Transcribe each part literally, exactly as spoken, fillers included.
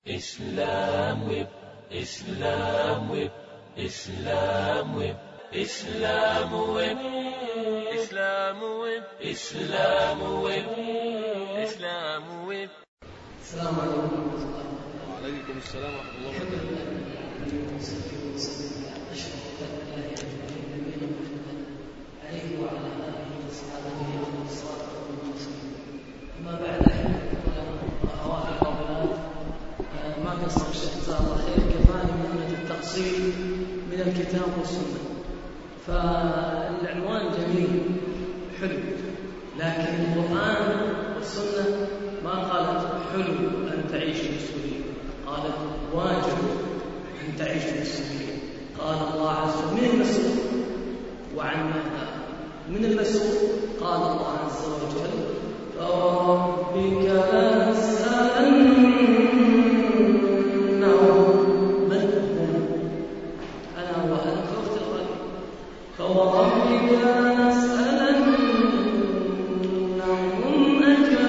Islam Whip, Islam Whip, Islam Whip, Islam Whip, Islam Whip, Islam Whip, Islam Whip. السلام عليكم ورحمة الله. وعليكم السلام ورحمة الله وبركاته. عليه وعلى آله وصحبه والصلاة والسلام. أما بعد أخواتي الفاضلات، ما قصر الشيخ جزاه الله خير كفاني مهمة التقصير من الكتاب والسنة. فالعنوان جميل حلو، لكن القرآن والسنة ما قالت حلو أن تعيش مسؤولين، قالت واجب أن تعيش مسؤولين. قال الله عز وجل من المسؤول وعن ماذا؟ من المسؤول قال الله عز وجل فربك لنسألنهم من هم. أنا وأنت أخت الغالي، فوربك لنسألنهم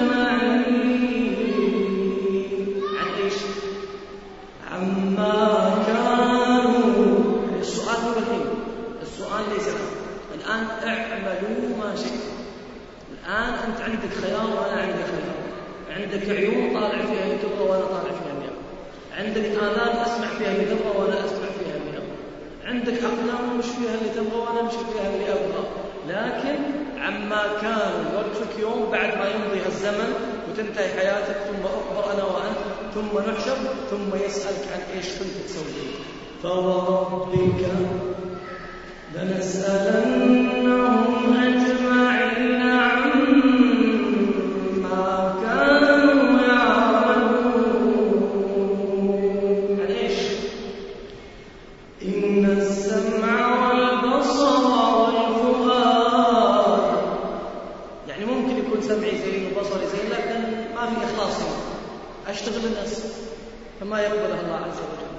أجمعين. عن إيش؟ عما كانوا. السؤال هو الحين، السؤال ليس الآن اعملوا ما شئتم. الآن أنت عندك خيار وأنا عندي خيار، عندك عيون طالع فيها اللي تبغى وأنا طالع فيها اللي أبغى، عندك آذان أسمع فيها اللي تبغى وأنا أسمع فيها اللي أبغى، عندك أقلام مش فيها اللي تبغى وأنا مش فيها اللي أبغى. لكن عما كان يوقفك يوم بعد ما يمضي الزمن وتنتهي حياتك، ثم أخبر أنا وأنت، ثم نحشر، ثم يسألك عن إيش كنت تسوي. فوربك لنسألنهم أجمعين عما كانوا يعملون. عن إيش؟ إن السمع والبصر والفؤاد. يعني ممكن يكون سمعي زين وبصري زين، لكن ما في إخلاص هنا، أشتغل الناس فما يقبلها الله عز وجل.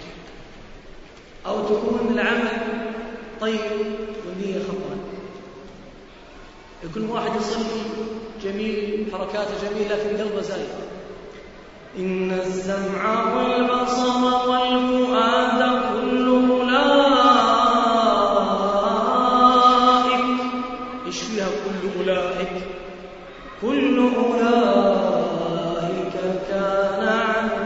أو تكون العمل طيب والنية خطأ. يكون واحد يصلي جميل، حركاته جميلة، لكن قلبه زايد. إن السمع والبصر والفؤاد كل أولئك. إيش فيها كل أولئك؟ كل أولئك كان عنه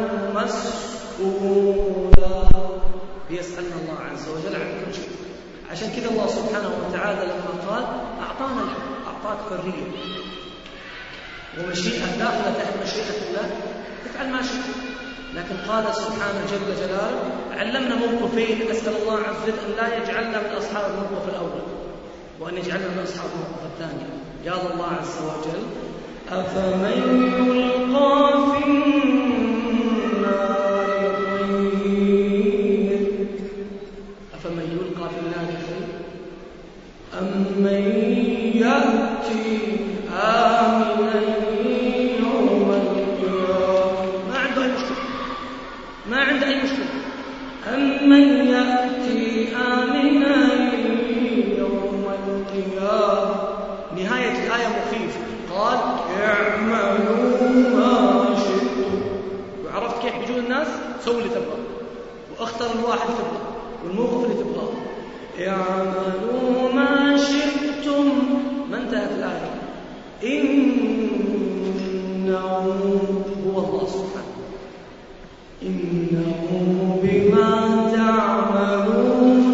مسؤولا. يسألنا الله عز وجل عن كل شيء. عشان كذا الله سبحانه وتعالى لما قال أعطانا الحكم، أعطاك حرية ومشيئة داخلة تحت مشيئة الله، تفعل ما شئت. لكن قال سبحانه جل جلاله علمنا موقفين، أسأل الله عز وجل أن لا يجعلنا من أصحاب الموقف الأول وأن يجعلنا من أصحاب الموقف الثاني. قال الله عز وجل أفمن يلقى في النار خير أفمن يلقى في النار خير أم من يأتي آمنا يوم القيامة. ما عنده أي مشكلة، ما عنده أي مشكلة. أم من يأتي آمنا يوم القيامة. نهاية الآية مخيفة، قال اعملوا ما شئتم. وعرفت كيف بيجون الناس؟ سووا اللي تبغاه واختر الواحد تبغاه والموقف اللي تبغاه. اعملوا ما شئتم. ما انتهت الآية. إنه هو الله سبحانه، إنه بما تعملون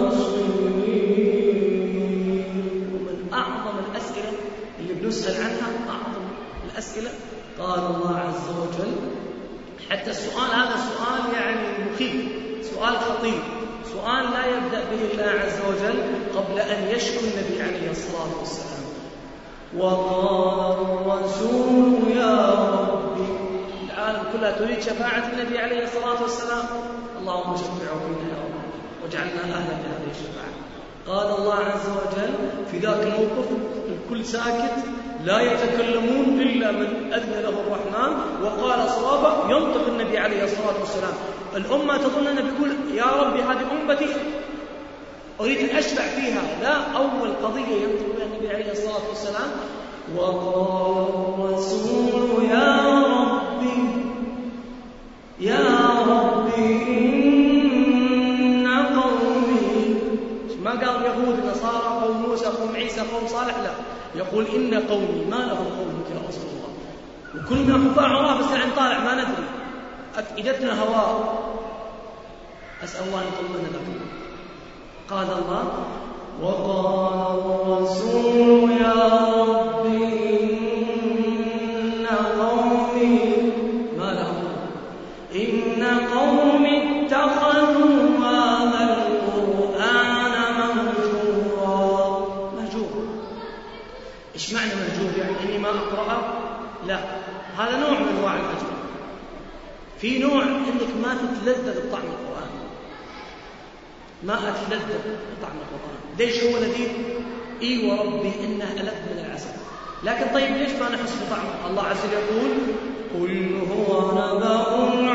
بصير. ومن أعظم الأسئلة اللي بنسأل عنها، أعظم الأسئلة قال الله عز وجل، حتى السؤال هذا سؤال يعني مخيف، سؤال خطير، سؤال لا يبدأ به الله عز وجل قبل أن يشكو النبي عليه الصلاة والسلام. وقال الرسول يا ربي. العالم كلها تريد شفاعة النبي عليه الصلاة والسلام، اللهم شفعه فينا يا رب واجعلنا أهلا لهذه الشفاعة. قال الله عز وجل في ذاك الموقف الكل ساكت، لا يتكلمون إلا من أذن له الرحمن وقال صوابا. ينطق النبي عليه الصلاة والسلام. الأمة تظن أنه بيقول يا ربي هذه أمتي أريد أن أشفع فيها. لا، أول قضية ينطق بها النبي عليه الصلاة والسلام وقال الرسول يا ربي يا ربي إن قومي، ما قال يهود النصارى قوم موسى قوم عيسى قوم صالح، لا، يقول إن قومي. ما لهم قومك يا رسول الله؟ وكلنا كفار عراه بس عن طالع ما ندري، أفئدتنا هواء. أسأل الله أن يطمئن لكم. قال الله وقال الرسول يا ربي إن قومي، ما لهم؟ إن قومي اتخذوا هذا القرآن مهجورا. مهجور إيش معنى مهجور؟ يعني إني ما أقرأه؟ لا، هذا نوع من أنواع الهجر. في نوع إنك ما تتلذذ بطعم القرآن، ما أتلذذ بطعم القرآن. ليش هو لذيذ؟ إي وربي إنه ألذ من العسل. لكن طيب ليش ما نحس بطعمه؟ الله عز وجل يقول قل هو نبأ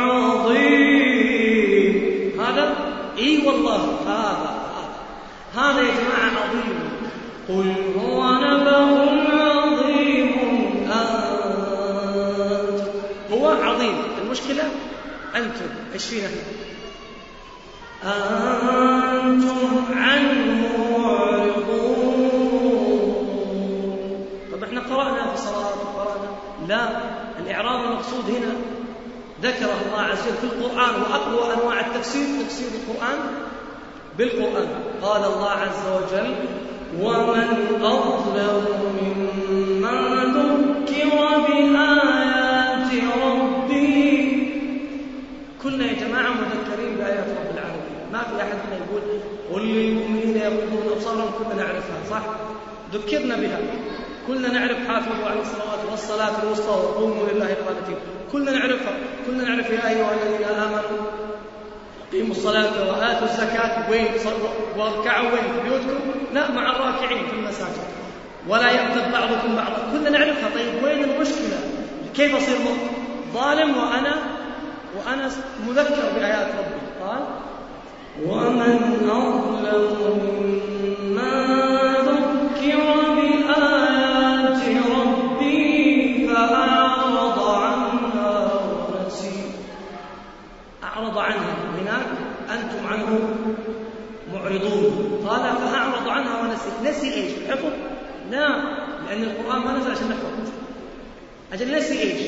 عظيم. هذا إي والله هذا هذا يا جماعة عظيم. قل هو نبأ عظيم أنت، هو عظيم، المشكلة أنتم إيش فينا؟ أنتم عنه معرضون. طب احنا قرأنا في صلاة وقرأنا، لا، الإعراض المقصود هنا ذكره الله عز وجل في القرآن، وأقوى أنواع التفسير تفسير القرآن بالقرآن. قال الله عز وجل ومن أظلم ممن ذكر بآيات ربه. كلنا يا جماعة مذكرين بآيات رب العالمين، ما في أحد منا يقول قل للمؤمنين يغضوا من أبصارهم، كلنا نعرفها صح؟ ذكرنا بها، كلنا نعرف حافظوا على الصلوات والصلاة الوسطى وقوموا لله قانتين، كلنا نعرفها، كلنا نعرف يا أيها الذين آمنوا قيموا الصلاة وآتوا الزكاة. وين؟ واركعوا وين؟ في بيوتكم؟ لا، مع الراكعين في المساجد. ولا يغتب بعضكم بعضا، كلنا نعرفها. طيب وين المشكلة؟ كيف أصير ظالم وأنا وأنا مذكر بآيات ربي؟ قال ومن أظلم ممن ذكر بآيات ربي فأعرض عنها ونسي. أعرض عنها هناك أنتم عنه معرضون. قال فأعرض عنها ونسي. نسي إيش؟ الحفظ؟ لا، لأن القرآن ما نزل عشان نحفظ. أجل نسي إيش؟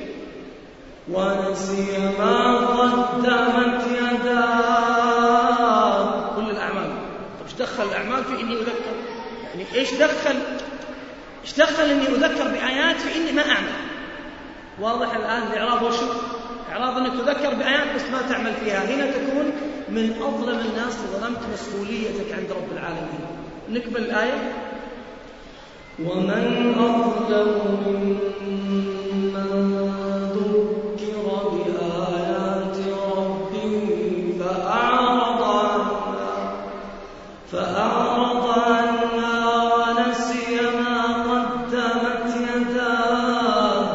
ونسي ما قدمت يداه. كل الأعمال. طب إيش دخل الأعمال في إني أذكر؟ يعني إيش دخل إيش دخل إني أذكر بآيات في إني ما أعمل؟ واضح الآن الإعراض وشو؟ إعراض أنك تذكر بآيات بس ما تعمل فيها. هنا تكون من أظلم الناس وظلمت مسؤوليتك عند رب العالمين. نكمل الآية ومن أظلم ممن ذكر بآيات ربه فأعرض عنها فأعرض عنها ونسي ما قدمت يداه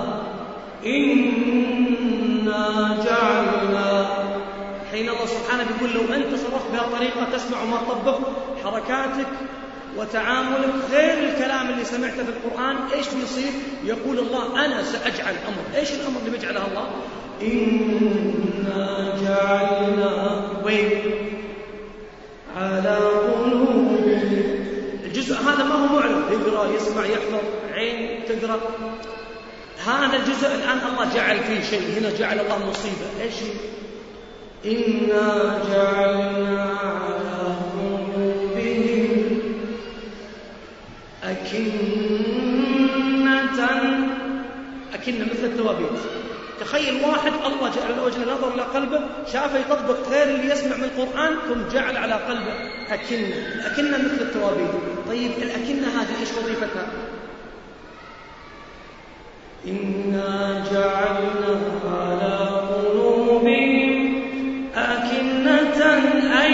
إنا جعلنا. حين الله سبحانه بيقول لو أنت صرفت بها طريقة تسمع ما طبق حركاتك وتعاملك غير الكلام اللي سمعته في القرآن، إيش بيصير؟ يقول الله أنا سأجعل أمر. إيش الأمر اللي بيجعلها الله؟ إنا جعلنا وين؟ على قلوبهم. الجزء هذا ما هو معلن، يقرأ يسمع يحفظ عين تقرأ. هذا الجزء الآن الله جعل فيه شيء. هنا جعل الله مصيبة. إيش؟ إنا جعلنا على قلوبهم أكنة أكنة مثل التوابيت. تخيل واحد الله جعل له وجه نظر إلى قلبه، شافه يطبق غير اللي يسمع من القرآن ثم جعل على قلبه أكنة. الأكنة مثل التوابيت. طيب الأكنة هذه إيش وظيفتها؟ إنا جعلنا على قلوبهم أكنة أن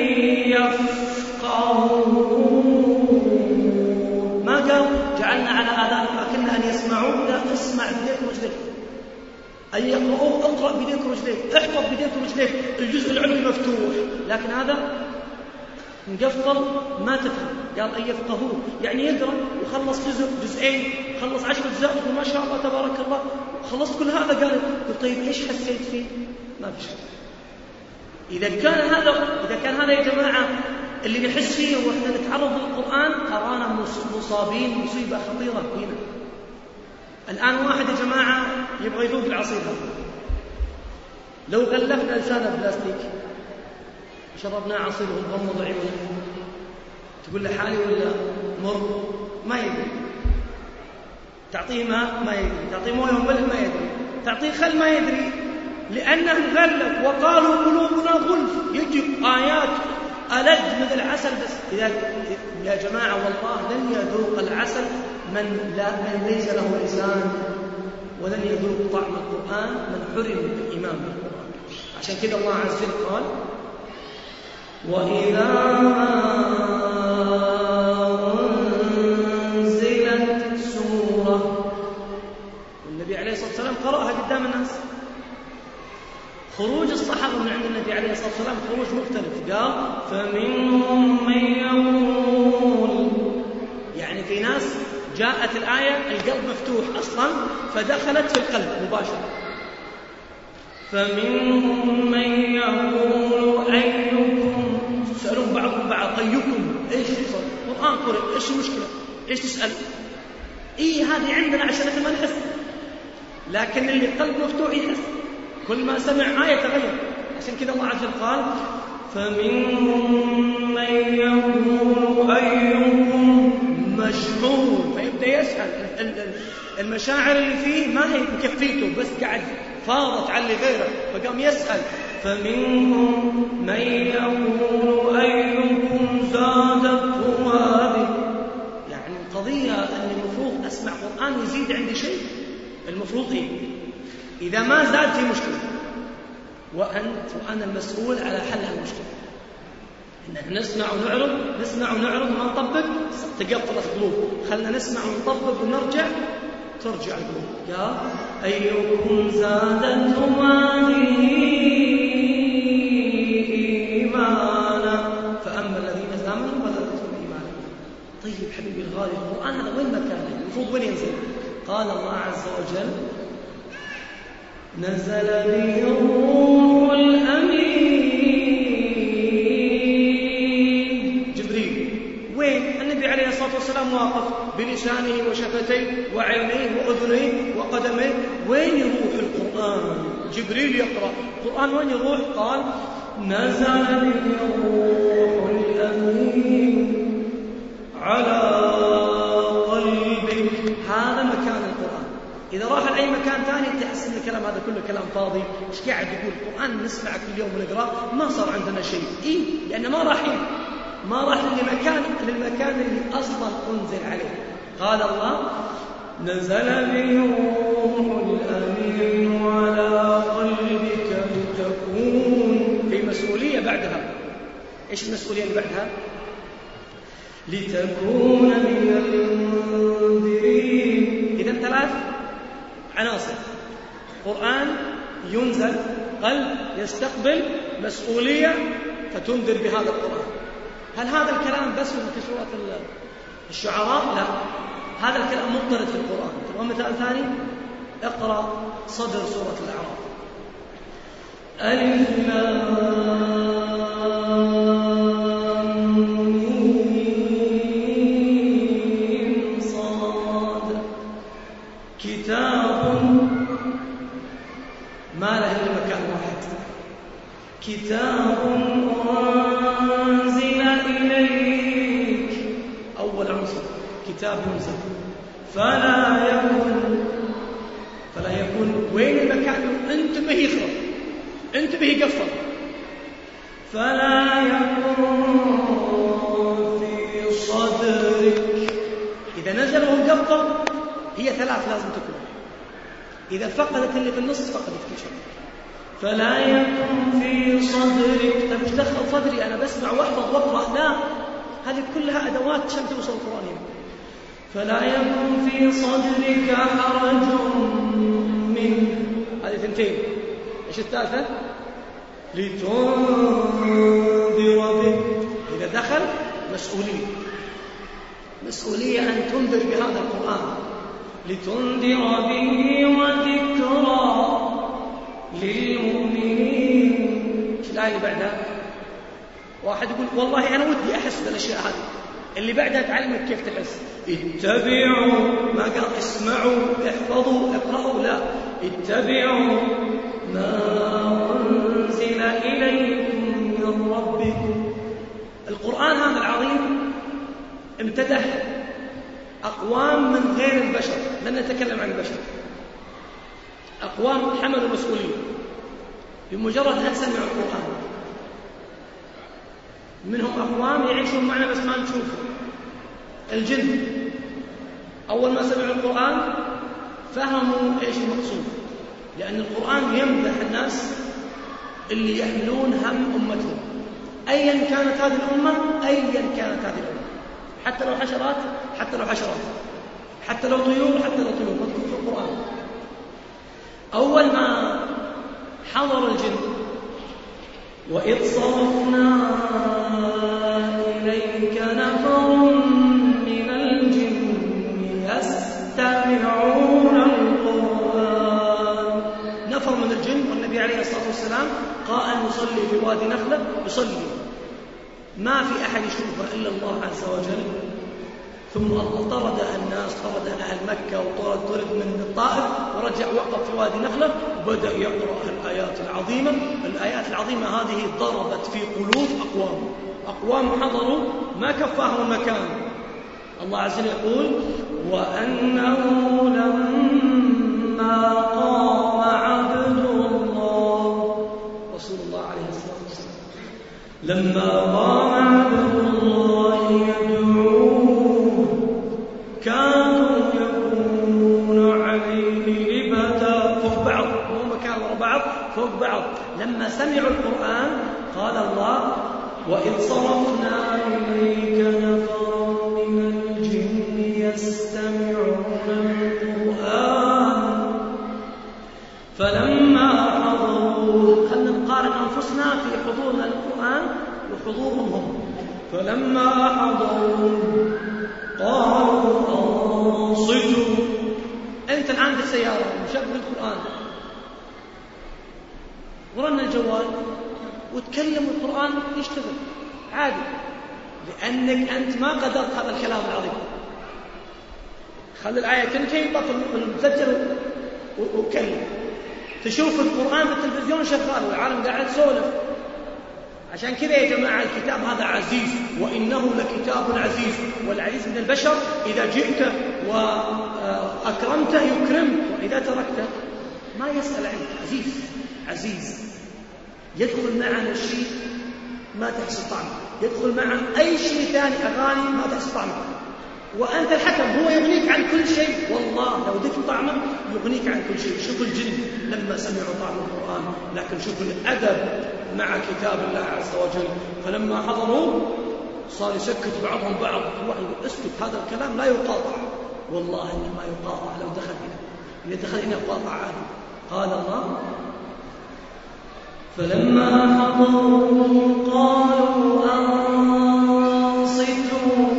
يفقهوا. ما قال جعلنا على آذانهم أكنة أن يسمعوا، لا، اسمع بيديك ورجليك. أن يقرأوا اقرأ بيديك ورجليك، احفظ بيديك ورجليك، الجزء العلوي مفتوح. لكن هذا مقفل ما تفهم. قال أن يفقهوا يعني يقرأ وخلص جزء جزئين، خلص عشر أجزاء وما شاء الله تبارك الله خلصت كل هذا. قال طيب إيش حسيت فيه؟ ما في شيء. إذا كان هذا إذا كان هذا يا جماعة اللي نحس فيه وإحنا نتعرض للقرآن ترانا مصابين مصيبة خطيرة هنا. الآن واحد يا جماعة يبغى يذوق العصير هذا، لو غلفنا لسانه بلاستيك شربنا عصير وغمض عيونه تقول له حالي ولا مر؟ ما يدري. تعطيه ماء ما يدري، تعطيه مويه وملح ما يدري، تعطيه خل ما يدري، لأنه غلف. وقالوا قلوبنا غلف، يجي آيات ألد من العسل. بس إذا يا جماعة والله لن يذوق العسل من, لا من ليس له لسان، ولن يذوق طعم القرآن من حرم الإيمان بالقرآن. عشان كده الله عز وجل قال وإذا أنزلت سورة، والنبي عليه الصلاة والسلام قرأها قدام الناس. خروج الصحابة من عند النبي عليه الصلاة والسلام خروج مختلف. قال فمنهم من يقول، يعني في ناس جاءت الآية القلب مفتوح أصلا فدخلت في القلب مباشرة. فمنهم من يقول أيكم، تسألون بعضهم بعض أيكم إيش صار القرآن قرأ إيش المشكلة إيش تسأل؟ إيه هذه عندنا عشان ما نحس، لكن اللي قلب مفتوح يحس، كل ما سمع آية تغير. عشان كذا الله عز وجل قال فمنهم من يقول أيكم مشحون، فيبدأ يسأل. المشاعر اللي فيه ما هي مكفيته، بس قاعد فاضت على غيره فقام يسأل. فمنهم من يقول أيكم زادته هذه، يعني القضية أن المفروض أسمع قرآن يزيد عندي شيء، المفروض إيه؟ إذا ما زاد في مشكلة، وأنت وأنا المسؤول على حل المشكلة. إن نسمع ونعرض نسمع ونعرض ما نطبق تقطرت قلوب. خلنا نسمع ونطبق ونرجع ترجع القلوب. يا أيكم زادتهم هذه إيمانا فأما الذين آمنوا فزادتهم إيمانا. طيب حبيبي الغالي، القرآن هذا وين مكانه؟ المفروض وين ينزل؟ قال الله عز وجل نزل به الروح الأمين جبريل. وين؟ النبي عليه الصلاة والسلام واقف بلسانه وشفتيه وعينيه وأذنيه وقدميه. وين يروح القرآن؟ جبريل يقرأ القرآن وين يروح؟ قال نزل به الروح الأمين على قلبك. هذا مكان القرآن. إذا راح لأي مكان ثاني تحس أن الكلام هذا كله كلام فاضي. إيش قاعد يقول؟ القرآن نسمع كل يوم ونقرأ، ما صار عندنا شيء. إيه؟ لأن ما رايحين ما راح للمكان للمكان اللي أصلا أنزل عليه. قال الله نزل به الروح الأمين على قلبك لتكون. في مسؤولية بعدها. إيش المسؤولية اللي بعدها؟ لتكون من المنذرين. إذا ثلاث عناصر: قرآن ينزل، قلب يستقبل، مسؤولية فتنذر بهذا القرآن. هل هذا الكلام بس في سورة الشعراء؟ لا، هذا الكلام مضطرد في القرآن. تبغى مثال ثاني؟ اقرأ صدر سورة الأعراف. ألف لام ميم صاد كتاب ما له إلا مكان واحد. كتاب أنزل إليك. أول عنصر كتاب ينزل. فلا يكن فلا يكن وين المكان؟ انتبه يخرب، انتبه يقفل. فلا يكن في صدرك. إذا نزل وقفل هي ثلاث لازم تكون. إذا فقدت اللي في النص فقدت كل شيء. فلا يكن في صدرك. طيب ايش دخل صدري؟ أنا بسمع واحفظ واقرأ. لا، هذه كلها أدوات عشان توصل القرآن. فلا يكن في صدرك حرج منه. هذه ثنتين. ايش الثالثة؟ لتنذر به. إذا دخل مسؤولية مسؤولية أن تنذر بهذا القرآن. لتنذر به وذكرى للمؤمنين. ايش الآية اللي بعدها؟ واحد يقول والله أنا ودي أحس بالأشياء هذه. اللي بعدها تعلمك كيف تحس. اتبعوا، ما قال اسمعوا احفظوا اقرأوا، لا، اتبعوا ما أنزل إليكم من ربكم. القرآن هذا العظيم امتدح أقوام من غير البشر، لن نتكلم عن البشر، أقوام حملوا المسؤولية بمجرد أن سمعوا القرآن. منهم أقوام يعيشون معنا بس ما نشوفه. الجن أول ما سمعوا القرآن فهموا إيش المقصود، لأن القرآن يمدح الناس اللي يحملون هم أمتهم، أيا كانت هذه الأمة، أيا كانت هذه الأمة، حتى لو حشرات، حتى لو حشرات، حتى لو طيور، حتى لو طيور، مذكور في القرآن. أول ما حضر الجن وإذ صرفنا إليك نفر من الجن يستمعون القرآن. نفر من الجن والنبي عليه الصلاة والسلام قائم يصلي في وادي نخلة، يصلي ما في أحد يشوفه إلا الله عز وجل. ثم طرد الناس، طرد أهل مكة وطرد طرد من الطائف، ورجع وقف في وادي نخلة وبدأ يقرأ الآيات العظيمة. الآيات العظيمة هذه ضربت في قلوب أقوام أقوام حضروا ما كفاهم المكان. الله عز وجل يقول وأنه لما قام عبد الله، رسول الله عليه الصلاة والسلام، لما قام عبد الله يدعوه كانوا يكونون عليه لبدا، فوق بعض، مو مكان ورا بعض، فوق بعض. لما سمعوا القرآن قال الله وإذ صرفنا إليك نفرا من الجن يستمعون القرآن فلما حضروه. خلنا نقارن أنفسنا في حضورنا للقرآن وحضورهم هم. فلما حضروه قالوا أنصتوا. أنت الآن في السيارة مشغل القرآن ورن الجوال وتكلم القرآن يشتغل عادي، لأنك أنت ما قدرت هذا الكلام العظيم. خلي الآية تنتهي، طفل المسجل وكلم. تشوف القرآن بالتلفزيون شغال والعالم قاعد يسولف. عشان كذا يا جماعة الكتاب هذا عزيز، وإنه لكتاب عزيز. والعزيز من البشر إذا جئت وأكرمته يكرمك، وإذا تركته ما يسأل عنك. عزيز عزيز يدخل معنا الشيء ما تحس طعمه، يدخل معنا أي شيء ثاني، أغاني ما تحس طعمه، وأنت الحكم. هو يغنيك عن كل شيء، والله لو ذقت طعمه يغنيك عن كل شيء. شوف الجن لما سمعوا طعم القرآن، لكن شوف الأدب مع كتاب الله عز وجل. فلما حضروا صار يسكت بعضهم بعض، واحد يقول اسكت هذا الكلام لا يقاطع. والله إنه ما يقاطع. لو دخل هنا، إذا دخل هنا يقاطع عادي. قال الله فلما حضروا قالوا أنصتوا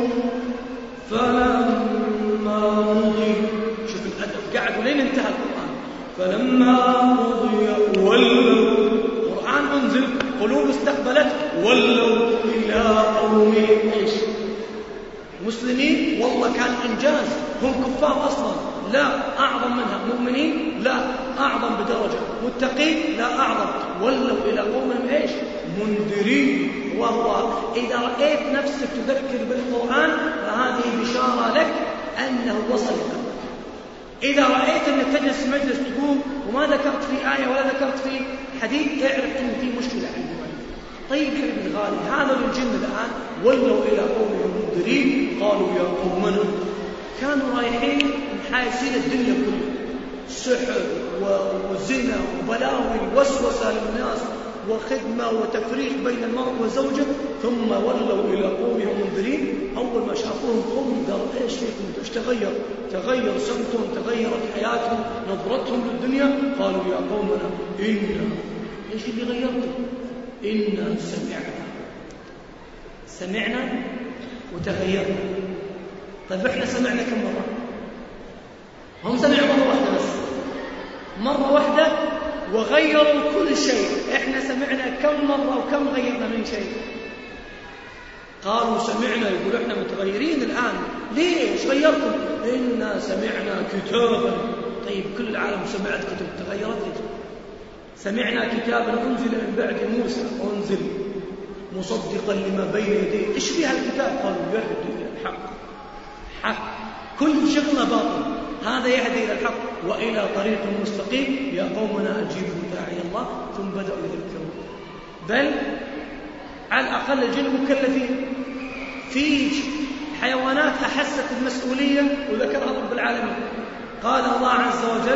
فلما قضي. شوف الأدب، قعدوا لين انتهى القرآن. فلما قضي ولوا، القرآن أنزل، قلوب استقبلت، ولوا إلى قومهم إيش؟ مسلمين. والله كان إنجاز، هم كفار أصلا، لا أعظم منها. مؤمنين لا أعظم بدرجة، متقين لا أعظم. ولوا إلى قومهم إيش؟ منذرين. وهو إذا رأيت نفسك تذكر بالقرآن فهذه بشارة لك أنه وصل لك. إذا رأيت أنك تجلس في مجلس تقوم وما ذكرت في آية ولا ذكرت في حديث، اعرف أن في مشكلة عندك. طيب حبيبي الغالي، هذا الجن الآن ولوا إلى قومهم منذرين. قالوا يا قومنا، كانوا رايحين محايسين الدنيا كلها، سحر وزنا وبلاوي ووسوسة للناس وخدمة وتفريق بين المرء وزوجه. ثم ولوا إلى قومهم منذرين. أول ما شافوهم قوم قالوا إيش فيكم؟ إيش تغير؟ تغير سمتهم، تغيرت حياتهم، نظرتهم للدنيا. قالوا يا قومنا إنا، إيش اللي غيرتم؟ إنا سمعنا سمعنا وتغيرنا. طيب إحنا سمعنا كم مرة؟ هم سمعوا مرة واحدة بس، مرة واحدة وغيروا كل شيء. إحنا سمعنا كم مرة وكم غيرنا من شيء. قالوا سمعنا، يقول إحنا متغيرين الآن. ليش غيرتم؟ إنا سمعنا كتابا. طيب كل العالم سمعت كتب تغيرت. سمعنا كتابا أنزل من بعد موسى، أنزل مصدقا لما بين يديه. إيش فيها الكتاب؟ قالوا يهدي إلى الحق. حق، كل شغلنا باطل، هذا يهدي إلى الحق وإلى طريق مستقيم. يا قومنا أجيبوا داعي الله. ثم بدأوا يذكرون. بل على الأقل الجن مكلفين. في حيوانات أحست المسؤولية وذكرها رب العالمين. قال الله عز وجل: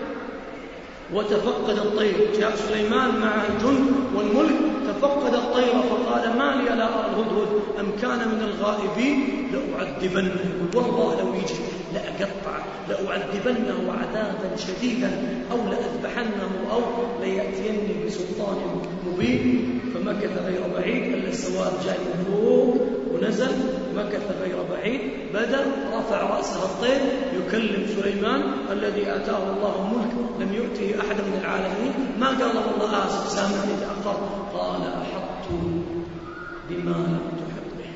وتفقد الطير. جاء سليمان مع الجند والملك، تفقد الطير فقال: ما لي لا أرى الهدهد أم كان من الغائبين لأعذبنه. والله لو يجي لأقطع لأعذبنه عذابا شديدا أو لأذبحنه أو ليأتيني بسلطان مبين. فمكث غير بعيد إلا السواد جاي من فوق ونزل، مكث غير بعيد، بدأ رفع رأسه الطير يكلم سليمان الذي آتاه الله ملك لم يؤته أحد من العالمين. ما قال والله آسف سامحني تأخر، قال: أحطت بما لم تحط به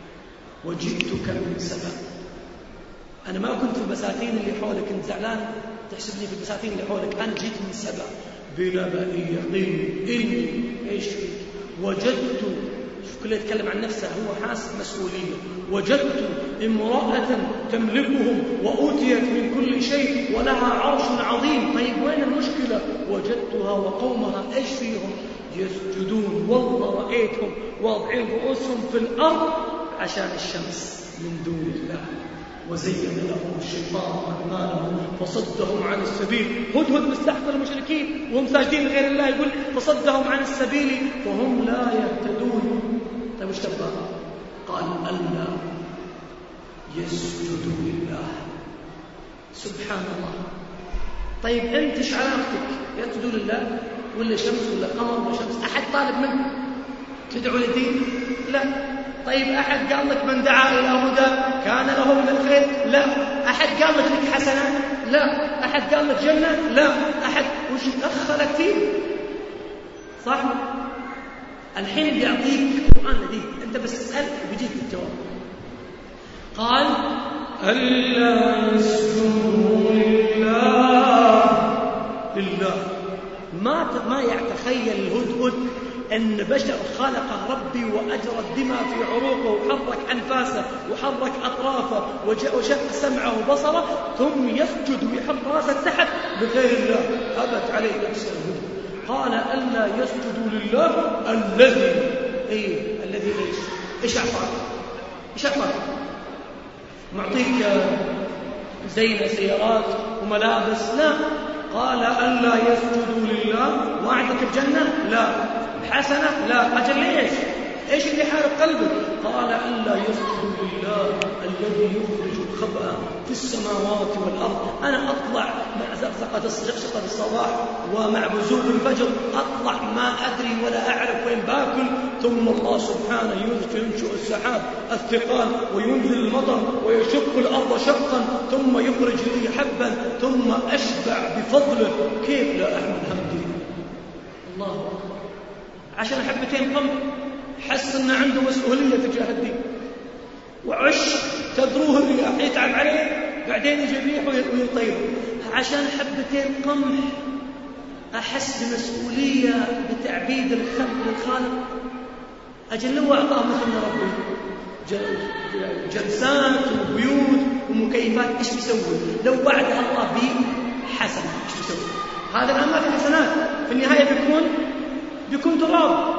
وجئتك من سبأ. أنا ما كنت في البساتين اللي حولك، كنت زعلان تحسبني في البساتين اللي حولك، أنا جيت من سبأ بنبأ يقين. إني إيش وجدت، شوف كله يتكلم عن نفسه، هو حاسس مسؤولية. وجدت امرأة تملكهم وأوتيت من كل شيء ولها عرش عظيم. طيب وين المشكلة؟ وجدتها وقومها إيش فيهم؟ يسجدون. والله رأيتهم واضعين رؤوسهم في الأرض عشان الشمس من دون الله. وزين لهم الشيطان أعمالهم فصدهم عن السبيل. هدهد مستحضر المشركين وهم ساجدين لغير الله، يقول فصدهم عن السبيل فهم لا يهتدون. طيب وش تبقى؟ قال: ألا يسجدوا لله. سبحان الله. طيب أنت إيش علاقتك؟ يسجدوا لله ولا شمس ولا قمر ولا شمس؟ أحد طالب منك تدعو للدين؟ لا. طيب أحد قال لك من دعا إلى هدى كان له من الخير؟ لا. أحد قال لك لك حسنات؟ لا. أحد قال لك جنة؟ لا. أحد وش دخلك فيه؟ صح؟ الحين بيعطيك القرآن لديك، أنت بس اسأل وبيجيك الجواب. قال: ألا يسجدوا لله. لله ما ما يتخيل الهدهد أن بشر خلقه ربي وأجرى الدماء في عروقه وحرك أنفاسه وحرك أطرافه وشق سمعه وبصره ثم يسجد ويحط راسه تحت بغير الله. أبت عليه نفسه الهدهد. قال: ألا يسجدوا لله الذي إيه الذي إيش إيش أعطاك؟ إيش أعطاك؟ معطيك زين سيارات وملابس؟ لا. قال: ألا يسجدوا لله. وعدك بجنة؟ لا. حسنة؟ لا. أجل ليش؟ إيش اللي حارب قلبك؟ قال: ألا يسجدوا لله الذي يخرج الخبأ في السماوات والأرض. أنا أطلع مع زقزقة الصباح ومع بزوغ الفجر، أطلع ما أدري ولا أعرف وين باكل، ثم الله سبحانه ينشئ السحاب الثقال وينزل المطر ويشق الأرض شقا ثم يخرج لي حبا ثم أشبع بفضله. كيف لا أحمد حمدي؟ الله أكبر. عشان حبتين قمح حس أنه عنده مسؤولية تجاه الدين، وعش تدروه الرياح يتعب عليه، بعدين يجي الريح ويطير. عشان حبتين قمح أحس بمسؤولية بتعبيد الخالق. أجل لو أعطاه مثل ربي جلسات وبيوت ومكيفات، إيش بيسوي؟ لو وعدها الله به حسنة إيش بيسوي؟ هذا الآن ما في حسنات، في النهاية بيكون بيكون تراب.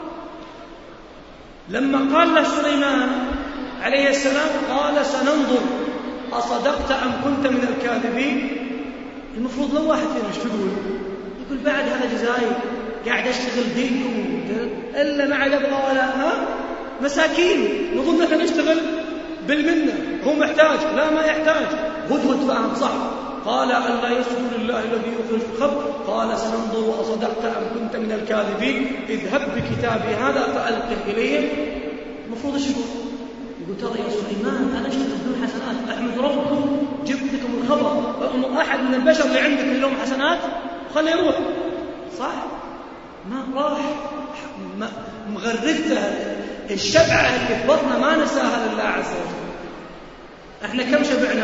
لما قال له سليمان عليه السلام قال: سننظر أصدقت أم كنت من الكاذبين. المفروض لو واحد فينا ايش تقول؟ يقول بعد هذا جزاير قاعد أشتغل دينكم إلا ما عاد أبغى ولا ها مساكين، نظن نحن نشتغل بالمنة، هو محتاج؟ لا ما يحتاج. هدهد فاهم صح. قال: ألا يسجدوا لله الذي يخرج الخبء. قال: سننظر أصدقت أم كنت من الكاذبين. اذهب بكتابي هذا فألقه إليهم. المفروض ايش يقول؟ يقول: ترى يا سليمان أنا اشتغل بدون حسنات، أحمد ربكم جبت لكم الخبر، أمر أحد من البشر اللي عندك اللي لهم حسنات خليه يروح. صح؟ ما راح مغرقتها الشبعة اللي في بطنه ما نساها لله عز وجل. احنا كم شبعنا؟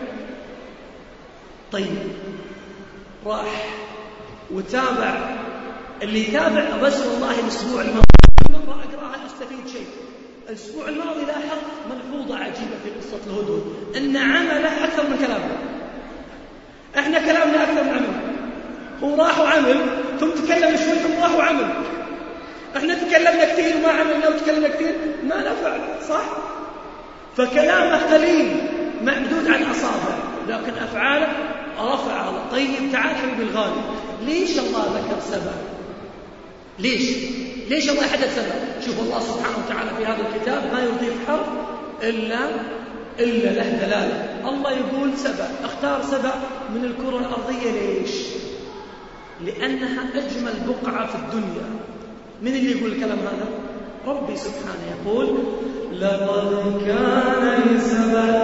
طيب راح وتابع. اللي يتابع بس والله الاسبوع الماضي مرة اقراها استفيد شيء. الاسبوع الماضي لاحظ ملحوظة عجيبة في قصة الهدهد، ان عمله اكثر من كلامه. احنا كلامنا اكثر من عمله. هو راح وعمل ثم تكلم شوي ثم راح وعمل. احنا تكلمنا كثير وما عملنا وتكلمنا كثير ما نفع، صح؟ فكلامه قليل معدود عن اصابع لكن افعاله رفع. طيب تعال حبيبي الغالي، ليش الله ذكر سبع؟ ليش؟ ليش الله يحدد سبع؟ شوف الله سبحانه وتعالى في هذا الكتاب ما يضيف حرف إلا إلا له دلالة. الله يقول سبع، اختار سبع من الكرة الأرضية. ليش؟ لأنها أجمل بقعة في الدنيا. من اللي يقول الكلام هذا؟ ربي سبحانه يقول لقد كان لسبع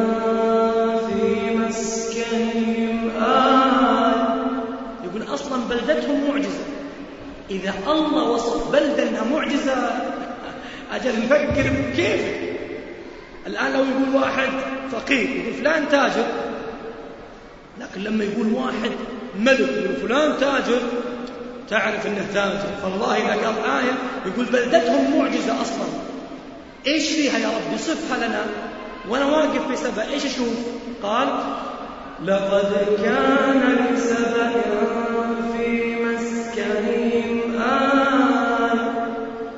في مسكنهم آية. يقول أصلا بلدتهم معجزة. إذا الله وصف بلدة أنها معجزة أجل نفكر كيف. الآن لو يقول واحد فقير يقول فلان تاجر، لكن لما يقول واحد ملك يقول فلان تاجر تعرف أنه تاجر. فالله إذا قال آية يقول بلدتهم معجزة أصلا. إيش فيها يا رب؟ صفها لنا. وأنا واقف في سبأ إيش أشوف؟ قال لقد كان لسبأ في مسكنهم آية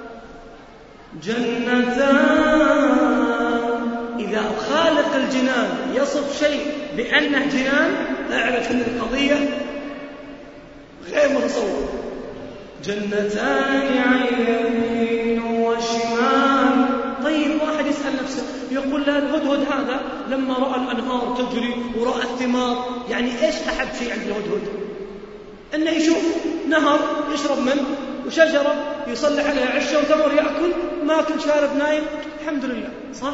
جنتان. إذا خالق الجنان يصف شيء بأنه جنان أعرف أن القضية غير متصور. جنتان عن يمين وشمال. طيب واحد يسأل نفسه يقول لا الهدهد هذا لما رأى الأنهار تجري ورأى الثمار، يعني إيش أحب شيء عند الهدهد؟ أنه يشوف نهر يشرب منه وشجرة يصلح عليها عشة وتمر يأكل، ماكل شارب نايم الحمد لله، صح؟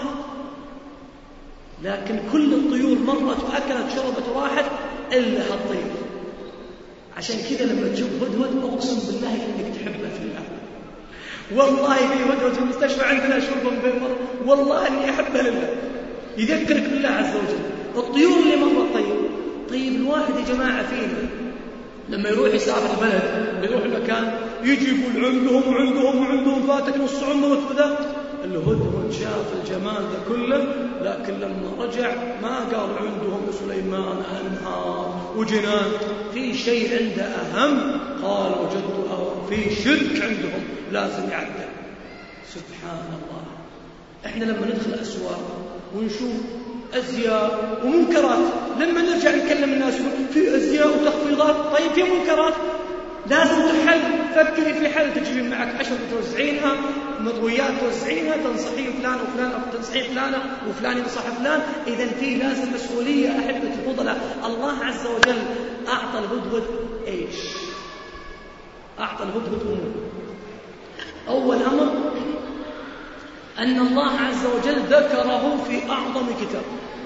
لكن كل الطيور مرت وأكلت شربت وراحت إلا هالطير. عشان كذا لما تشوف هدهد أقسم بالله إنك تحبه في الله. والله في هدهد في المستشفى عندنا أشوفهم بمر والله إني أحبه لله، يذكرك بالله عز وجل. الطيور اللي مرت طيب طيب الواحد يا جماعة فينا لما يروح يسافر بلد يروح المكان يجي يقول عندهم وعندهم وعندهم فاتك نص عمرك وذا. الهدهد شاف الجمال ذا كله لكن لما رجع ما قال عندهم سليمان أنهار وجنان. في شيء عنده أهم، قال وجدت أهوى. في شرك عندهم لازم يعدل. سبحان الله. احنا لما ندخل أسواق ونشوف أزياء ومنكرات لما نرجع نكلم الناس في أزياء وتخفيضات. طيب في منكرات لازم تحل. فكري في حل تجري معك عشر توزعينها، مضويات توزعينها، تنصحي فلان وفلان أو تنصحي فلانة وفلان ينصح فلان. إذن في لازم مسؤولية. أحبة الفضلاء الله عز وجل أعطى الهدهد إيش؟ أعطى الهدهد أمور. أول أمر أن الله عز وجل ذكره في أعظم كتاب.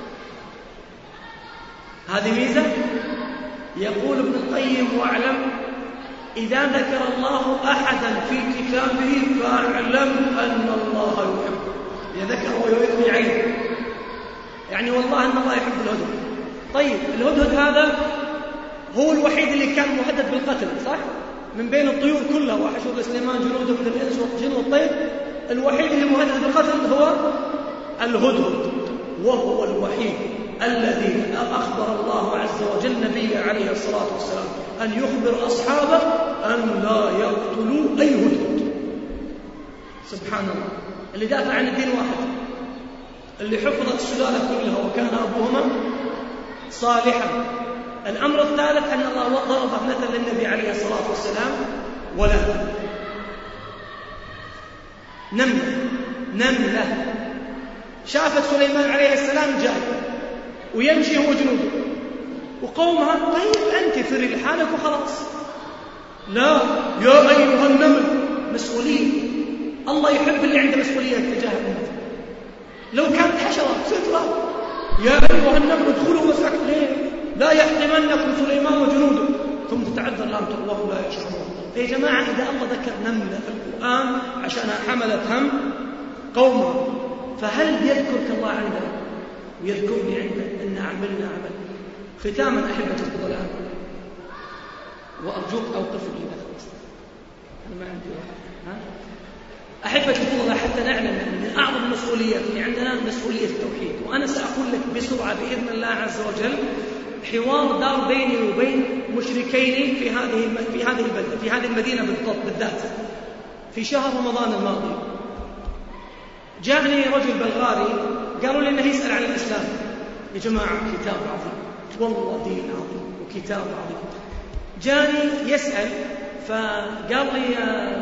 هذه ميزة. يقول ابن القيم واعلم إذا ذكر الله أحدا في كتابه فاعلم أن الله يحبه. إذا ذكره ويثني عينه يعني والله أن الله يحب الهدهد. طيب الهدهد هذا هو الوحيد اللي كان مهدد بالقتل، صح؟ من بين الطيور كلها وحشر سليمان جنوده من الإنس والجن والطير الوحيد اللي مهدد بالقتل هو الهدهد. وهو الوحيد الذي أخبر الله عز وجل نبيه عليه الصلاة والسلام أن يخبر أصحابه أن لا يقتلوا أي هدهد. سبحان الله. اللي دافع عن الدين واحد، اللي حفظت السلالة كلها وكان أبوهما صالحا. الأمر الثالث أن الله ضرب مثل للنبي عليه الصلاة والسلام ولا نملة نملة شافت سليمان عليه السلام جاي ويمشي هو جنوده وقومها. طيب أنت فري لحالك وخلاص. لا يا أيها النمل، مسؤولية. الله يحب اللي عنده مسؤولية تجاه الناس. لو كانت حشرة سترة يا أيها النمل ادخلوا مساكن. ليه؟ لا يحطمنكم سليمان وجنوده. ثم تتعذر لهم تقواهم لا يشعرون. يا جماعة إذا الله ذكر نملة في القرآن عشانها حملت هم قومها، فهل يذكرك الله عنده ويذكرني عنده أن عملنا عمل؟ ختاما أحبة الفضلاء، وأرجوك أوقفني إذا خلصت، أنا ما عندي وقت. ها؟ أحبة الفضلاء، حتى نعلم أن من أعظم المسؤوليات اللي عندنا مسؤولية التوحيد. وأنا سأقول لك بسرعة بإذن الله عز وجل حوار دار بيني وبين مشركين في هذه في هذه البلدة، في هذه المدينة بالذات، في شهر رمضان الماضي. جاءني رجل بلغاري قالوا لي انه يسأل عن الإسلام. يا جماعة كتاب عظيم، والله دين عظيم وكتاب عظيم. جاني يسأل فقال لي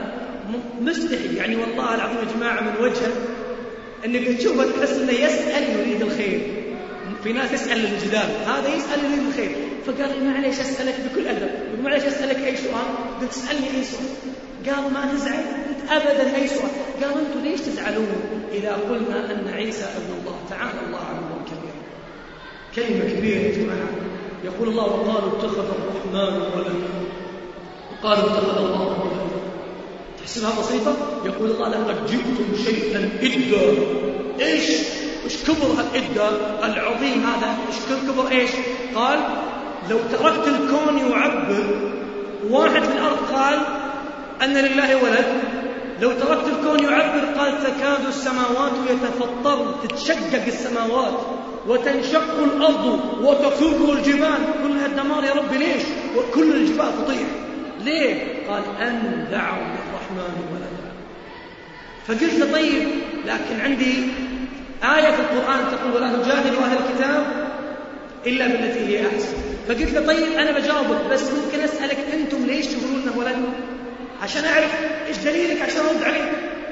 مستحي، يعني والله العظيم يا جماعة من وجهه انك تشوفه تحس انه يسأل يريد الخير. في ناس يسأل للجدال، هذا يسأل يريد الخير. فقال لي معليش أسألك بكل أدب، معليش أسألك أي سؤال؟ قلت اسألني أي سؤال. قالوا ما تزعل؟ قلت أبدا أي سؤال. قالوا أنتم ليش تزعلون إذا قلنا أن عيسى ابن الله؟ تعالى الله عنه كبير. كلمة كبيرة يا جماعة. يقول الله وقالوا اتخذ الرحمن ولدا، وقالوا اتخذ الله ولدا. تحسبها بسيطة؟ يقول الله لقد جئتم شيئا إدا. إيش؟ إيش كبر هالإدا العظيم هذا؟ إيش كبر إيش؟ قال لو تركت الكون يعبر، واحد في الأرض قال أن لله ولد، لو تركت الكون يعبر قال تكاد السماوات يتفطر، تتشقق السماوات وتنشق الأرض وتخر الجبال. كل هالدمار يا رب ليش؟ وكل الجبال تطيح ليه؟ قال أن دعوا للرحمن ولدا. فقلت له طيب لكن عندي آية في القرآن تقول ولا تجادلوا أهل الكتاب إلا بالتي هي أحسن. فقلت له طيب أنا بجاوبك، بس ممكن أسألك أنتم ليش تقولون إنه ولد عشان أعرف إيش دليلك عشان أرد عليك.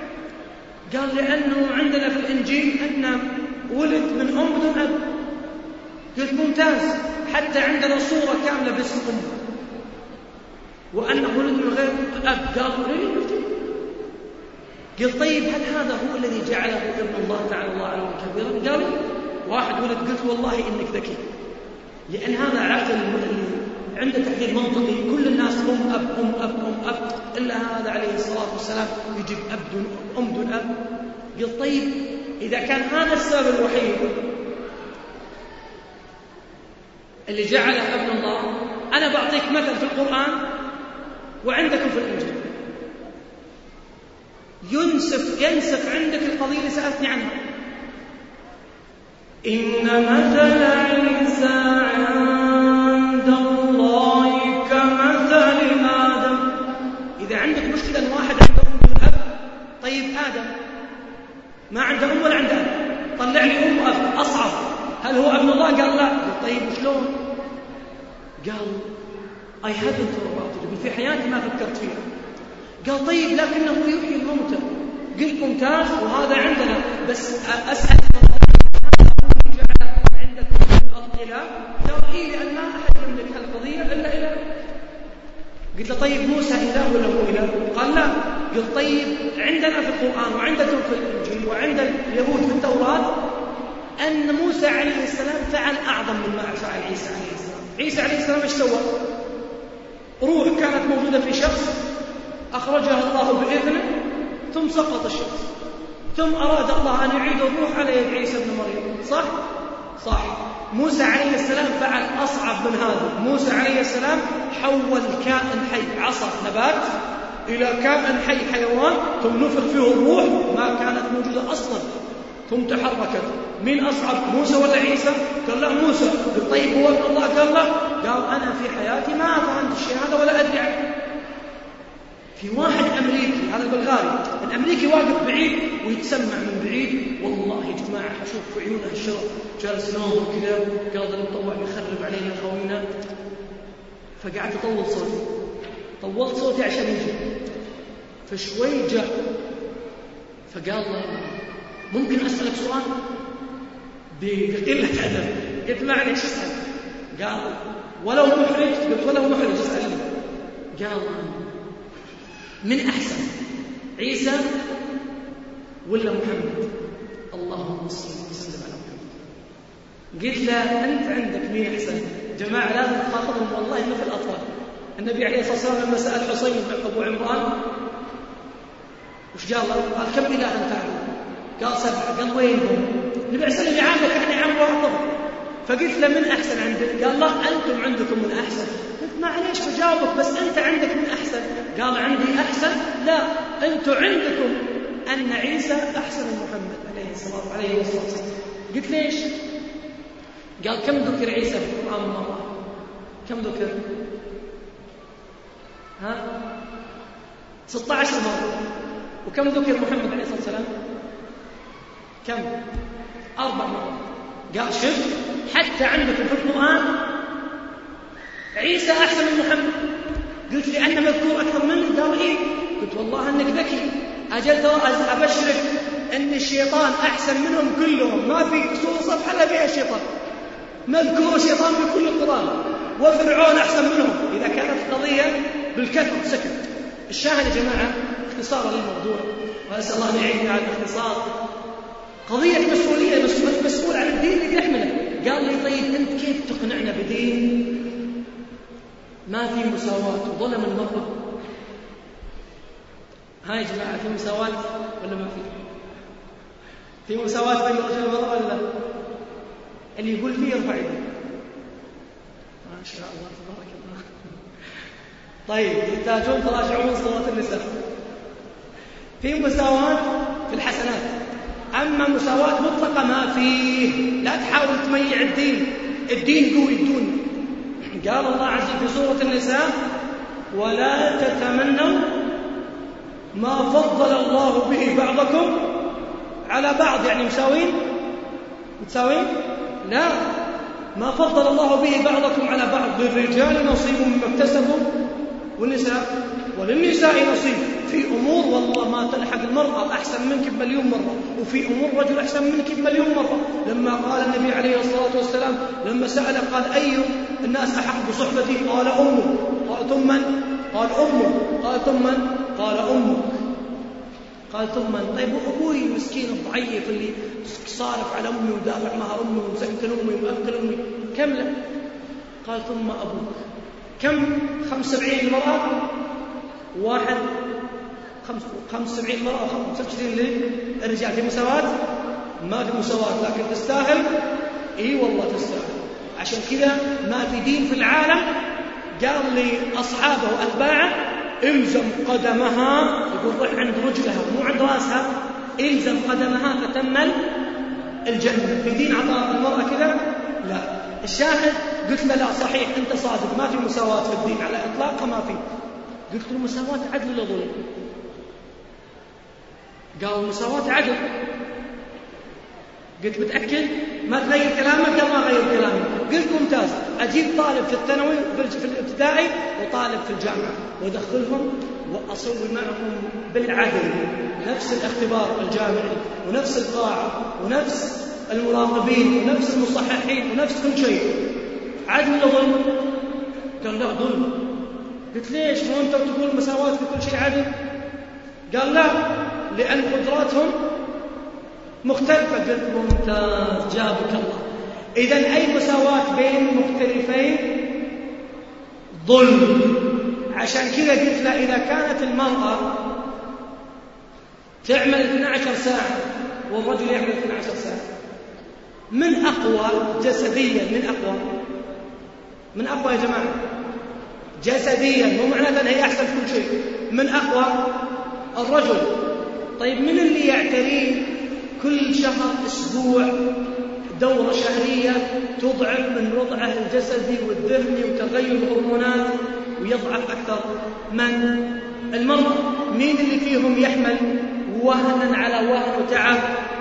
قال لأنه عندنا في الإنجيل أن ولد من أم بدون أب. قلت ممتاز، حتى عندنا صورة كاملة باسم أم، وأنه ولد من غير أب. قال لي قلت قلت طيب هل هذا هو الذي جعله ابن الله تعالى الله عليه كبيرا؟ قال واحد ولد. قلت والله إنك ذكي، لأن هذا عرفت عنده تحليل منطقي. كل الناس أم أب أم أب أم أب، إلا هذا عليه الصلاة والسلام يجيب أب دون أم دون أب. قلت طيب إذا كان هذا السبب الوحيد اللي جعله ابن الله، أنا بعطيك مثل في القرآن وعندكم في الإنجيل ينسف ينسف عندك القضية اللي سألتني عنها. إن مثل عيسى عند الله كمثل آدم. إذا عندك مشكلة أن واحد عنده أم وأب، طيب آدم ما عنده أم ولا عنده أب، طلع لي أم وأب أصعب، هل هو ابن الله؟ قال لا. طيب شلون؟ قال I haven't thought about it، في حياتي ما فكرت فيها. قال طيب لكنه يحيي الموتى. قلت ممتاز، وهذا عندنا، بس أسأل عندكم الإله؟ قال إيه، لأن ما أحد يملك هالقضية إلا إله. قلت له طيب موسى إله ولا هو إله؟ قال لا. قلت طيب عندنا في القرآن وعندكم في الإنجيل وعند اليهود في التوراة أن موسى عليه السلام فعل أعظم مما فعل عيسى عليه السلام. عيسى عليه السلام ايش سوى؟ روح كانت موجودة في شخص أخرجها الله بإذنه ثم سقط الشخص، ثم أراد الله أن يعيد الروح على يد عيسى بن مريم. صح؟ صح. موسى عليه السلام فعل أصعب من هذا. موسى عليه السلام حول كائن حي، عصا نبات، إلى كائن حي حيوان، ثم نفخ فيه الروح ما كانت موجودة أصلا ثم تحركت. مين أصعب، موسى ولا عيسى؟ قال لا موسى. قال طيب هو ابن الله؟ قال لا. قال أنا في حياتي ما فهمت الشيء هذا ولا أدري عنه. في واحد أمريكي، هذا البلغاري الأمريكي، واقف بعيد ويتسمع من بعيد. والله يا جماعة حشوف في عيونه الشرف، جالس يناظر كذا، قال ذا المطوع بيخرب علينا خوينا. فقعدت أطول صوتي، طولت صوتي عشان يجي. فشوي جاء فقال ممكن أسألك سؤال؟ بقلة أدب. قلت معلش اسأل. قال ولو محرج؟ قلت ولو محرج اسألني. قال من أحسن، عيسى ولا محمد؟ اللهم صل وسلم على محمد. قلت له أنت عندك مين أحسن؟ جماعة لازم تخاطبهم والله مثل الأطفال. النبي عليه الصلاة والسلام لما سأل حسين أبو عمران وش قال له؟ قال كم إله أنت تعبد؟ قال سبعة. قال وين هم؟ النبي عليه الصلاة والسلام يعاملك يعني عام واحد. فقلت له من أحسن عندك؟ قال لا أنتم عندكم من أحسن. قلت معليش بجاوبك بس أنت عندك من أحسن. قال عندي أحسن؟ لا أنتم عندكم أن عيسى أحسن من محمد عليه الصلاة عليه والسلام. قلت ليش؟ قال كم ذكر عيسى في القرآن مرة؟ كم ذكر؟ ها؟ ستة عشر مرة. وكم ذكر محمد عليه الصلاة والسلام؟ كم؟ أربع مرات. قال شوف حتى عندكم في القرآن عيسى أحسن من محمد. قلت لأنه مذكور أكثر منه. قال إيه؟ قلت والله أنك ذكي. أجل ترى أبشرك أن الشيطان أحسن منهم كلهم. ما في سورة صفحة إلا فيها الشيطان مذكور الشيطان في كل القرآن. وفرعون أحسن منهم. إذا كانت قضية بالكثرة سكت. الشاهد يا جماعة اختصارا للموضوع وأسأل الله أن يعيننا على الاختصار. قضية مسؤولية مسؤول عن الدين اللي يحمله. قال لي طيب أنت كيف تقنعنا بدين ما في مساواة وظلم المرأة؟ هاي يا جماعة في مساواة ولا ما في؟ في مساواة بين الرجل والمرأة ولا لا؟ اللي يقول فيه يرفع يده. ما شاء الله تبارك الله. طيب يحتاجون تراجعون صورة النساء. في مساواة في الحسنات. أما مساواة مطلقة ما فيه. لا تحاول تميع الدين. الدين قوي دون. قال الله عز وجل في سورة النساء ولا تتمنوا ما فضل الله به بعضكم على بعض. يعني مساوين متساوين؟ لا ما فضل الله به بعضكم على بعض. للرجال نصيب مما اكتسبوا والنساء وللنساء نصيب. في أمور والله ما تلحق المرأة أحسن منك بمليون مرة. وفي أمور رجل أحسن منك بمليون مرة. لما قال النبي عليه الصلاة والسلام لما سأل قال أي الناس أحق بصحبتي؟ قال أمه. قال ثم من؟ قال أمه. قال ثم من؟ قال أمك. قال ثم من؟ طيب أبوي المسكين الضعيف اللي صارف على أمي ودافع مهر أمي ومسكن أمي ومأكل أمي كم له؟ قال ثم أبوك. كم؟ خمس سبعين المرأة واحد خمس خمس سبعين مرأة وخمس سبعين للرجال. في مساواة؟ ما في مساواة لكن تستاهل. إيه والله تستاهل. عشان كذا ما في دين في العالم قال لأصحابه وأتباعه إلزم قدمها. يقول روح عند رجلها مو عند رأسها. إلزم قدمها فتمل الجنة. في دين عطاء المرأة كذا؟ لا. الشاهد قلت له لا صحيح أنت صادق ما في مساواة في الدين على إطلاقها ما في. قلت له مساواة عدل ولا ظلم؟ قال مساواة عدل. قلت متأكد ما تغير كلامك؟ قال ما غير كلامي. قلت ممتاز. أجيب طالب في الثانوي في الابتدائي وطالب في الجامعة وأدخلهم وأسوي معهم بالعدل نفس الاختبار الجامعي ونفس القاعة ونفس المراقبين ونفس المصححين ونفس كل شيء. عدل ولا ظلم؟ قال لا ظلم. قلت ليش؟ مو أنت تقول مساواة في كل شيء عدل؟ قال لا لأن قدراتهم مختلفة. قلت ممتاز جابك الله. إذن أي مساواة بين مختلفين ظلم. عشان كذا قلت لا إذا كانت المرأة تعمل اثنتي عشرة ساعة والرجل يعمل اثنتي عشرة ساعة من أقوى جسديا؟ من أقوى من أقوى يا جماعة جسديا. مو معناته أنها هي أحسن كل شيء. من أقوى؟ الرجل. طيب من اللي يعتريه كل شهر أسبوع دورة شهرية تضعف من وضعه الجسدي والذهني وتغير الهرمونات ويضعف أكثر؟ من؟ المرأة. مين اللي فيهم يحمل وهنا على وهن وتعب؟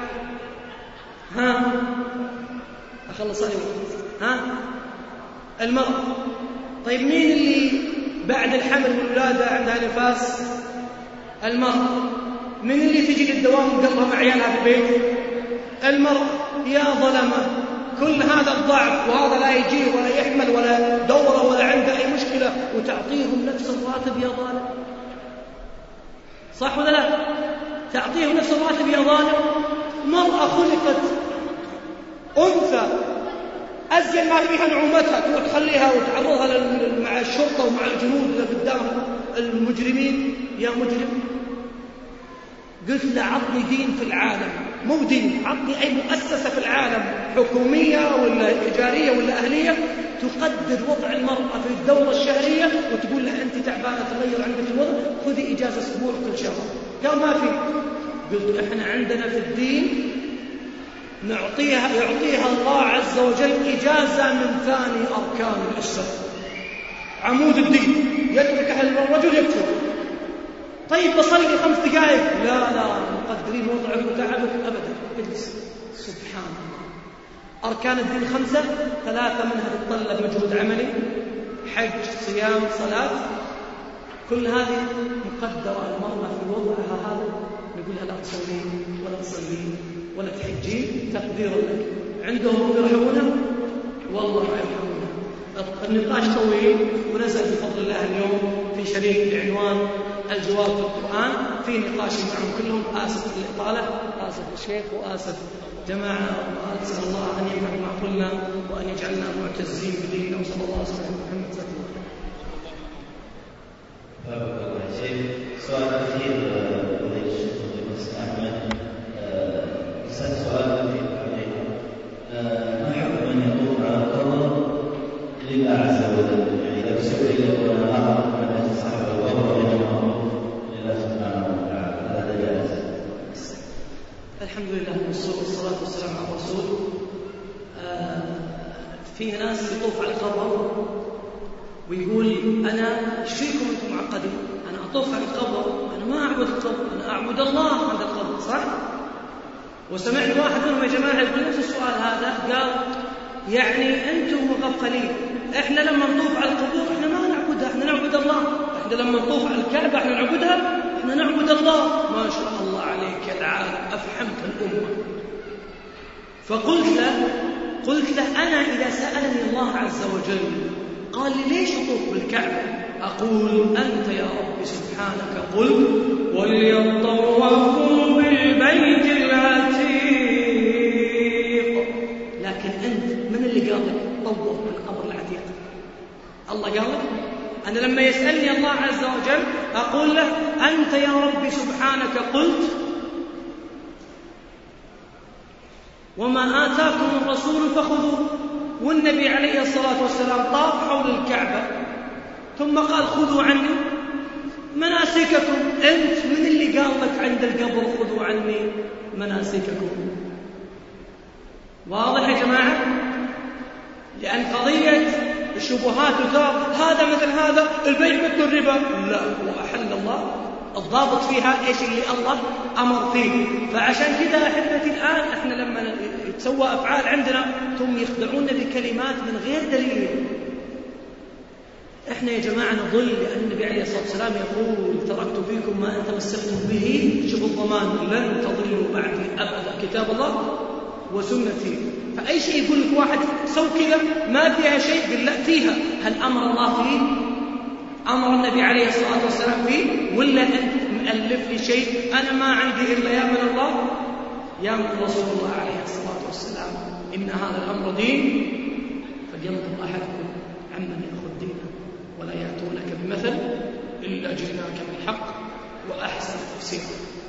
ها أخلص عليه. ها المرأة. طيب مين اللي بعد الحمل والولادة عندها نفاس؟ المرأة. من اللي تجي للدوام وقلبها مع عيالها في البيت؟ المرأة. يا ظلمة كل هذا الضعف وهذا لا يجيه ولا يحمل ولا دورة ولا عنده أي مشكلة وتعطيهم نفس الراتب يا ظالم. صح ولا لا؟ تعطيهم نفس الراتب يا ظالم. مرأة خلقت أنثى أزين ما فيها نعومتها تروح تخليها وتعرضها مع الشرطة ومع الجنود اللي قدام المجرمين. يا مجرم، قلت له عطني دين في العالم، مو دين، عطني أي مؤسسة في العالم حكومية ولا إيجارية ولا أهلية تقدر وضع المرأة في الدورة الشهرية وتقول لها أنت تعبانة تغير عندك الوضع، خذي إجازة أسبوع كل شهر. قال ما في. قلت إحنا عندنا في الدين نعطيها يعطيها الله عز وجل إجازة من ثاني أركان الإسلام، عمود الدين، يترك الرجل يكفر. طيب بصلي خمس دقائق، لا لا مقدرين وضعك وتعبك أبدا، اجلس. سبحان الله. أركان الدين خمسة، ثلاثة منها تتطلب مجهود عملي، حج صيام صلاة، كل هذه مقدرة المرأة في وضعها هذا، نقولها لا تصلين ولا تصلين ولا تحجين تقديرا لك. عندهم يرحمونها؟ والله ما يرحمونها. النقاش طويل ونزل بفضل الله اليوم في شريك بعنوان الجواب في القرآن، في نقاش معهم كلهم. آسف للإطالة، آسف الشيخ وآسف جماعة، وأسأل الله أن ينفع ما قلنا وأن يجعلنا معتزين بديننا، وصلى الله عليه وسلم محمد صلى الله عليه وسلم. بارك الله فيك. سؤال أخير فضيلة الشيخ الأستاذ أحمد، يسأل سؤال أخير عليه، ما حكم من يطوف على القبر لله عز وجل؟ يعني إذا سئل ولا أعرف من أجل صاحب القبر ويجمع لله سبحانه وتعالى، هذا جائز؟ الحمد لله والصلاة والسلام على الرسول. آه في ناس يطوف على القبر ويقول أنا ايش فيكم أنتم معقدين؟ أنا أطوف على القبر، أنا ما أعبد القبر، أنا أعبد الله عند القبر، صح؟ وسمعت واحد منهم يا جماعة يقول نفس السؤال هذا، قال يعني أنتم مغفلين، إحنا لما نطوف على القبور إحنا ما نعبدها، إحنا نعبد الله، إحنا لما نطوف على الكعبة إحنا نعبدها، إحنا نعبد الله. ما شاء الله عليك يا العالم، أفحمت الأمة. فقلت له قلت له أنا إذا سألني الله عز وجل قال لي ليش أطوف بالكعبة، أقول أنت يا رب سبحانك قلت وليطوفوا بالبيت العتيق، لكن أنت من اللي قال لك طوف بالقبر العتيق؟ الله قال لك؟ أنا لما يسألني الله عز وجل أقول له أنت يا رب سبحانك قلت وما آتاكم الرسول فخذوه، والنبي عليه الصلاة والسلام طاف حول الكعبة ثم قال خذوا عني مناسككم. أنت من اللي قال لك عند القبر خذوا عني مناسككم؟ واضح يا جماعة؟ لأن قضية الشبهات وترى هذا مثل هذا، البيع مثل الربا، لا، وأحل الله، الضابط فيها إيش اللي الله أمر فيه. فعشان كذا أحبتي الآن إحنا لما يتسوى أفعال عندنا ثم يخدعون بكلمات من غير دليل. إحنا يا جماعة نضل، لأن النبي عليه الصلاة والسلام يقول تركت فيكم ما أن تمسكتم به، شوف الضمان، لن تضلوا بعدي أبدا، كتاب الله وسنتي. فأي شيء يقول لك واحد سو كذا ما فيها شيء، قل لا فيها. هل أمر الله فيه؟ أمر النبي عليه الصلاة والسلام فيه؟ ولا أنت مؤلف لي شيء أنا ما عندي إلا يا من الله يا من رسول الله عليه الصلاة والسلام؟ إن هذا الأمر دين فلينظر أحدكم عمن يأخذ دينه ولا يأتونك بمثل إلا جئناك بالحق وأحسن تفسيرا.